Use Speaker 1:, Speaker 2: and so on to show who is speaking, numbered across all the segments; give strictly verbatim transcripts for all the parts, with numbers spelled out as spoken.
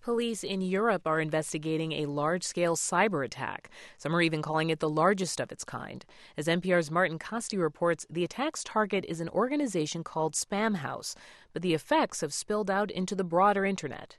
Speaker 1: Police in Europe are investigating a large-scale cyber attack. Some are even calling it the largest of its kind. As N P R's Martin Costi reports, the attack's target is an organization called Spamhaus, but the effects have spilled out into the broader internet.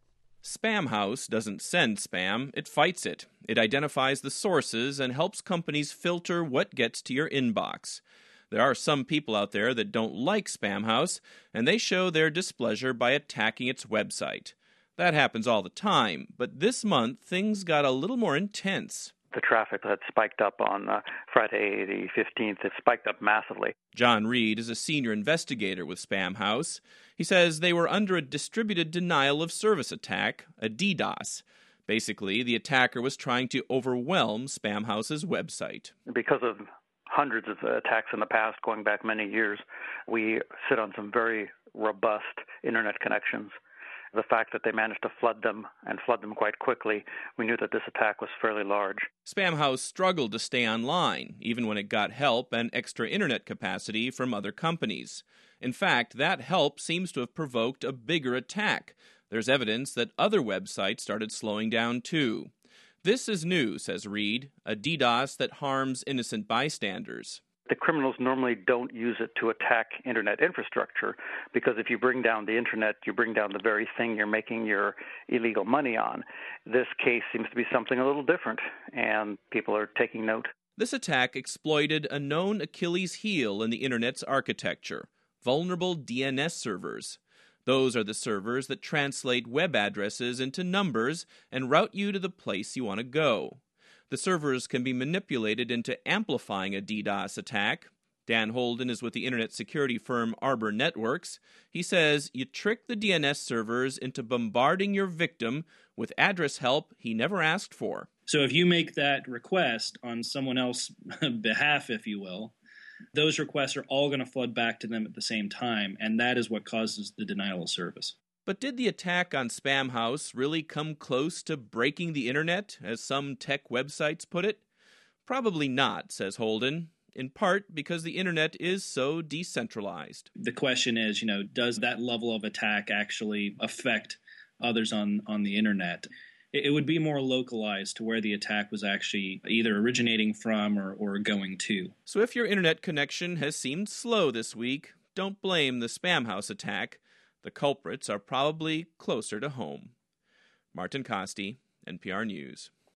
Speaker 2: Spamhaus doesn't send spam, it fights it. It identifies the sources and helps companies filter what gets to your inbox. There are some people out there that don't like Spamhaus, and they show their displeasure by attacking its website. That happens all the time, but this month things got a little more intense.
Speaker 3: The traffic had spiked up on uh, Friday the fifteenth. It spiked up massively.
Speaker 2: John Reed is a senior investigator with Spamhaus. He says they were under a distributed denial of service attack, a DDoS. Basically, the attacker was trying to overwhelm Spamhaus's website.
Speaker 3: Because of hundreds of attacks in the past, going back many years, we sit on some very robust internet connections. The fact that they managed to flood them and flood them quite quickly, we knew that this attack was fairly large.
Speaker 2: Spamhaus struggled to stay online, even when it got help and extra internet capacity from other companies. In fact, that help seems to have provoked a bigger attack. There's evidence that other websites started slowing down too. This is new, says Reed, a DDoS that harms innocent bystanders.
Speaker 3: The criminals normally don't use it to attack internet infrastructure, because if you bring down the internet, you bring down the very thing you're making your illegal money on. This case seems to be something a little different, and people are taking note.
Speaker 2: This attack exploited a known Achilles heel in the internet's architecture: vulnerable D N S servers. Those are the servers that translate web addresses into numbers and route you to the place you want to go. The servers can be manipulated into amplifying a DDoS attack. Dan Holden is with the internet security firm Arbor Networks. He says you trick the D N S servers into bombarding your victim with address help he never asked for.
Speaker 4: So if you make that request on someone else's behalf, if you will, those requests are all going to flood back to them at the same time, and that is what causes the denial of service.
Speaker 2: But did the attack on Spamhaus really come close to breaking the internet, as some tech websites put it? Probably not, says Holden, in part because the internet is so decentralized.
Speaker 4: The question is, you know, does that level of attack actually affect others on, on the internet? It, it would be more localized to where the attack was actually either originating from or, or going to.
Speaker 2: So if your internet connection has seemed slow this week, don't blame the Spamhaus attack. The culprits are probably closer to home. Martin Costi, N P R News.